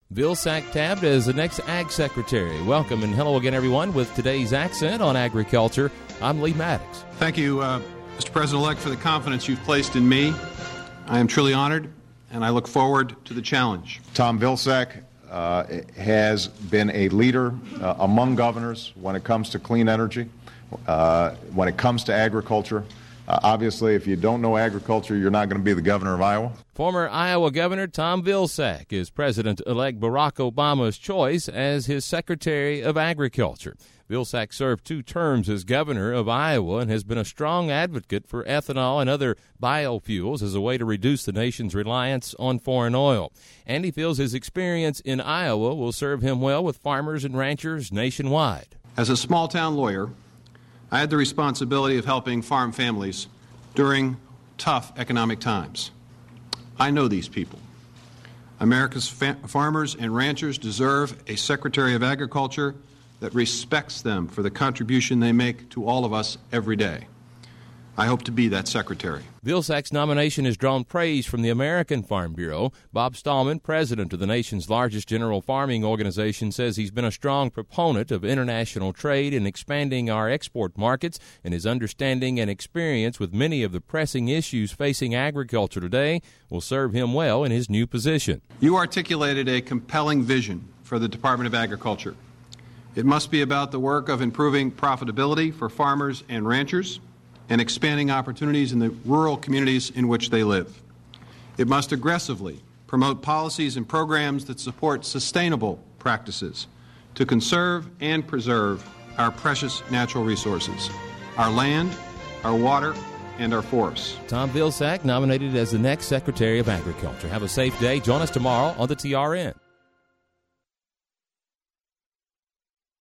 Vilsack tabbed as the next Ag Secretary. Welcome and hello again, everyone, with today's accent on agriculture. I'm Lee Maddox. Thank you, Mr. President-elect, for the confidence you've placed in me. I am truly honored, and I look forward to the challenge. Tom Vilsack has been a leader among governors when it comes to clean energy, when it comes to agriculture. Obviously, if you don't know agriculture, you're not going to be the governor of Iowa. Former Iowa Governor Tom Vilsack is President-elect Barack Obama's choice as his Secretary of Agriculture. Vilsack served 2 terms as governor of Iowa and has been a strong advocate for ethanol and other biofuels as a way to reduce the nation's reliance on foreign oil. And he feels his experience in Iowa will serve him well with farmers and ranchers nationwide. As a small-town lawyer, I had the responsibility of helping farm families during tough economic times. I know these people. America's farmers and ranchers deserve a Secretary of Agriculture that respects them for the contribution they make to all of us every day. I hope to be that secretary. Vilsack's nomination has drawn praise from the American Farm Bureau. Bob Stallman, president of the nation's largest general farming organization, says he's been a strong proponent of international trade and expanding our export markets, and his understanding and experience with many of the pressing issues facing agriculture today will serve him well in his new position. You articulated a compelling vision for the Department of Agriculture. It must be about the work of improving profitability for farmers and ranchers and expanding opportunities in the rural communities in which they live. It must aggressively promote policies and programs that support sustainable practices to conserve and preserve our precious natural resources, our land, our water, and our forests. Tom Vilsack nominated as the next Secretary of Agriculture. Have a safe day. Join us tomorrow on the TRN.